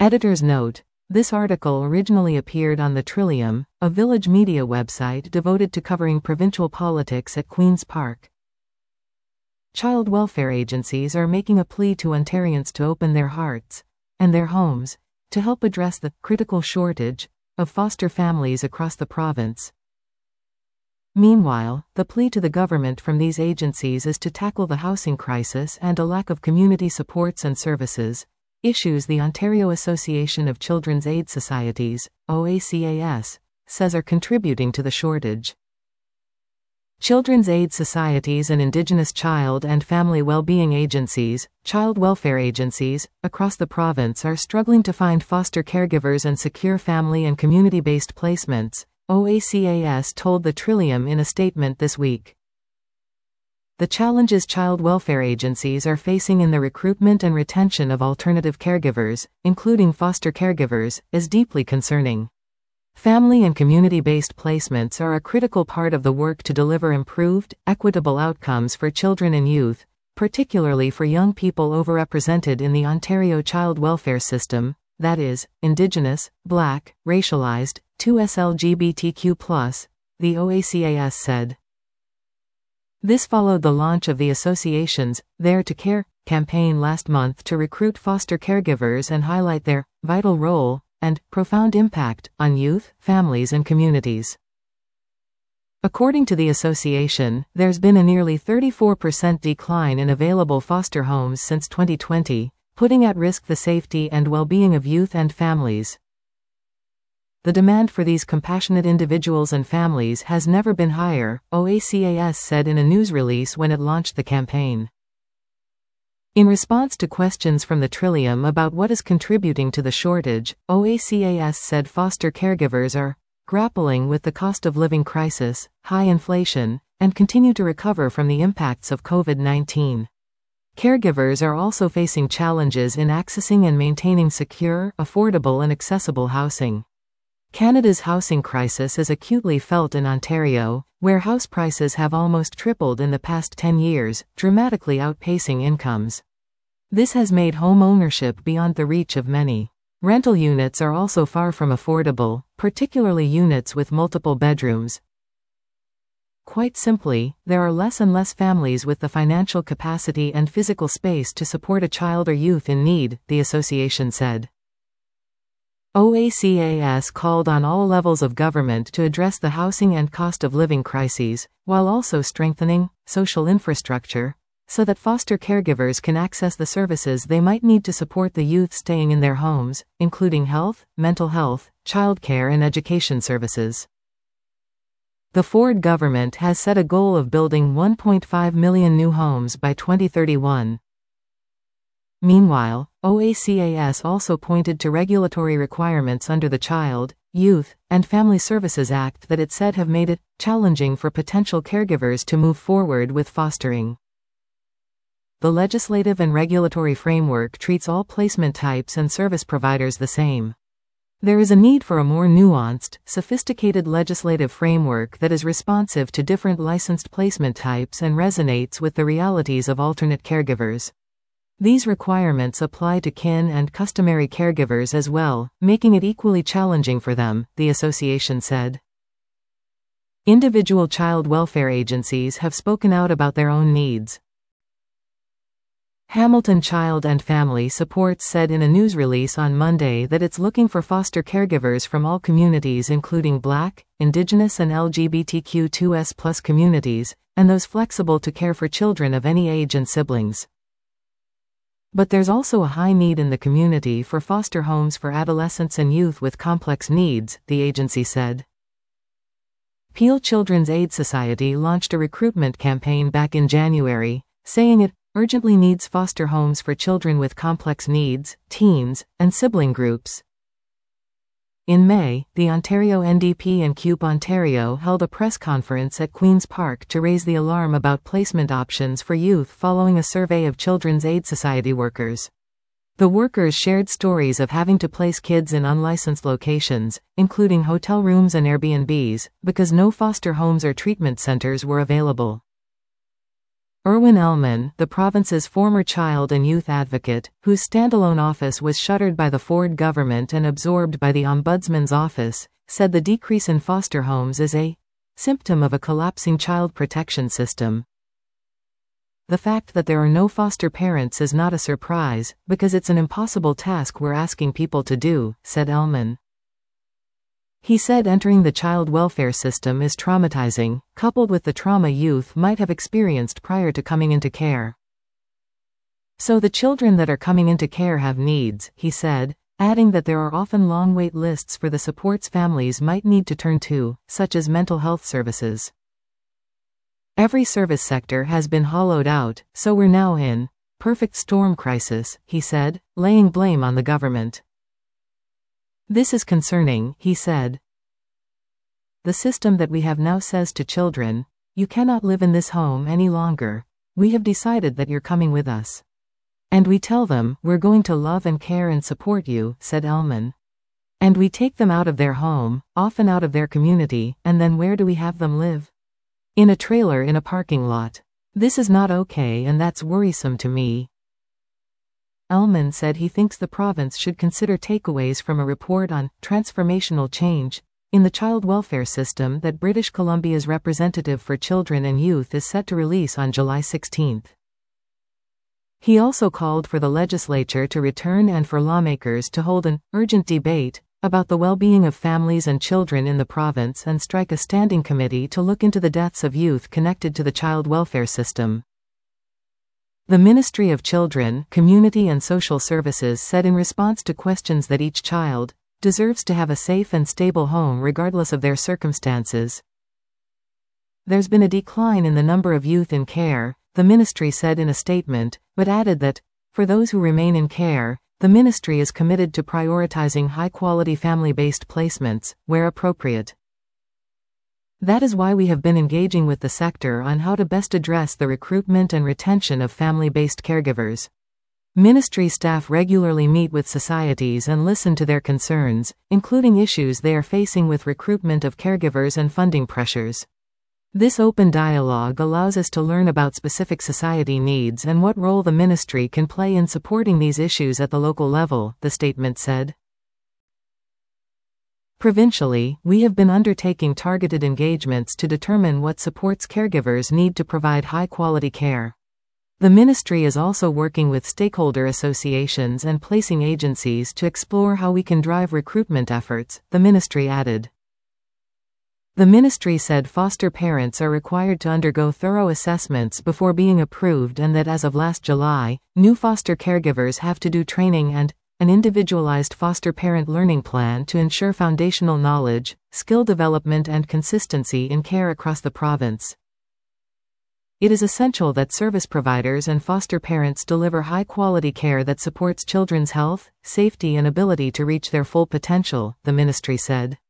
Editor's note: this article originally appeared on the Trillium, a village media website devoted to covering provincial politics at Queen's Park. Child welfare agencies are making a plea to Ontarians to open their hearts and their homes to help address the critical shortage of foster families across the province. Meanwhile, the plea to the government from these agencies is to tackle the housing crisis and a lack of community supports and services, issues the Ontario Association of Children's Aid Societies, OACAS, says are contributing to the shortage. Children's aid societies and Indigenous child and family well-being agencies, child welfare agencies, across the province are struggling to find foster caregivers and secure family and community-based placements, OACAS told the Trillium in a statement this week. The challenges child welfare agencies are facing in the recruitment and retention of alternative caregivers, including foster caregivers, is deeply concerning. Family and community-based placements are a critical part of the work to deliver improved, equitable outcomes for children and youth, particularly for young people overrepresented in the Ontario child welfare system, that is, Indigenous, Black, racialized, 2S LGBTQ+, the OACAS said. This followed the launch of the association's There to Care campaign last month to recruit foster caregivers and highlight their vital role and profound impact on youth, families and communities. According to the association, there's been a nearly 34% decline in available foster homes since 2020, putting at risk the safety and well-being of youth and families. The demand for these compassionate individuals and families has never been higher, OACAS said in a news release when it launched the campaign. In response to questions from the Trillium about what is contributing to the shortage, OACAS said foster caregivers are grappling with the cost of living crisis, high inflation, and continue to recover from the impacts of COVID-19. Caregivers are also facing challenges in accessing and maintaining secure, affordable and accessible housing. Canada's housing crisis is acutely felt in Ontario, where house prices have almost tripled in the past 10 years, dramatically outpacing incomes. This has made home ownership beyond the reach of many. Rental units are also far from affordable, particularly units with multiple bedrooms. Quite simply, there are less and less families with the financial capacity and physical space to support a child or youth in need, the association said. OACAS called on all levels of government to address the housing and cost of living crises, while also strengthening social infrastructure, so that foster caregivers can access the services they might need to support the youth staying in their homes, including health, mental health, childcare and education services. The Ford government has set a goal of building 1.5 million new homes by 2031. Meanwhile, OACAS also pointed to regulatory requirements under the Child, Youth, and Family Services Act that it said have made it challenging for potential caregivers to move forward with fostering. The legislative and regulatory framework treats all placement types and service providers the same. There is a need for a more nuanced, sophisticated legislative framework that is responsive to different licensed placement types and resonates with the realities of alternate caregivers. These requirements apply to kin and customary caregivers as well, making it equally challenging for them, the association said. Individual child welfare agencies have spoken out about their own needs. Hamilton Child and Family Supports said in a news release on Monday that it's looking for foster caregivers from all communities including Black, Indigenous and LGBTQ2S+ communities, and those flexible to care for children of any age and siblings. But there's also a high need in the community for foster homes for adolescents and youth with complex needs, the agency said. Peel Children's Aid Society launched a recruitment campaign back in January, saying it urgently needs foster homes for children with complex needs, teens, and sibling groups. In May, the Ontario NDP and CUPE Ontario held a press conference at Queen's Park to raise the alarm about placement options for youth following a survey of Children's Aid Society workers. The workers shared stories of having to place kids in unlicensed locations, including hotel rooms and Airbnbs, because no foster homes or treatment centers were available. Erwin Ellman, the province's former child and youth advocate, whose standalone office was shuttered by the Ford government and absorbed by the Ombudsman's office, said the decrease in foster homes is a symptom of a collapsing child protection system. The fact that there are no foster parents is not a surprise, because it's an impossible task we're asking people to do, said Ellman. He said entering the child welfare system is traumatizing, coupled with the trauma youth might have experienced prior to coming into care. So the children that are coming into care have needs, he said, adding that there are often long wait lists for the supports families might need to turn to, such as mental health services. Every service sector has been hollowed out, so we're now in perfect storm crisis, he said, laying blame on the government. This is concerning, he said. The system that we have now says to children, you cannot live in this home any longer. We have decided that you're coming with us. And we tell them, we're going to love and care and support you, said Ellman. And we take them out of their home, often out of their community, and then where do we have them live? In a trailer in a parking lot. This is not okay, and that's worrisome to me. Ellman said he thinks the province should consider takeaways from a report on transformational change in the child welfare system that British Columbia's representative for children and youth is set to release on July 16. He also called for the legislature to return and for lawmakers to hold an urgent debate about the well-being of families and children in the province and strike a standing committee to look into the deaths of youth connected to the child welfare system. The Ministry of Children, Community and Social Services said in response to questions that each child deserves to have a safe and stable home regardless of their circumstances. There's been a decline in the number of youth in care, the ministry said in a statement, but added that, for those who remain in care, the ministry is committed to prioritizing high-quality family-based placements, where appropriate. That is why we have been engaging with the sector on how to best address the recruitment and retention of family-based caregivers. Ministry staff regularly meet with societies and listen to their concerns, including issues they are facing with recruitment of caregivers and funding pressures. This open dialogue allows us to learn about specific society needs and what role the ministry can play in supporting these issues at the local level, the statement said. Provincially, we have been undertaking targeted engagements to determine what supports caregivers need to provide high-quality care. The ministry is also working with stakeholder associations and placing agencies to explore how we can drive recruitment efforts, the ministry added. The ministry said foster parents are required to undergo thorough assessments before being approved and that as of last July, new foster caregivers have to do training and an individualized foster parent learning plan to ensure foundational knowledge, skill development and consistency in care across the province. It is essential that service providers and foster parents deliver high-quality care that supports children's health, safety and ability to reach their full potential, the ministry said.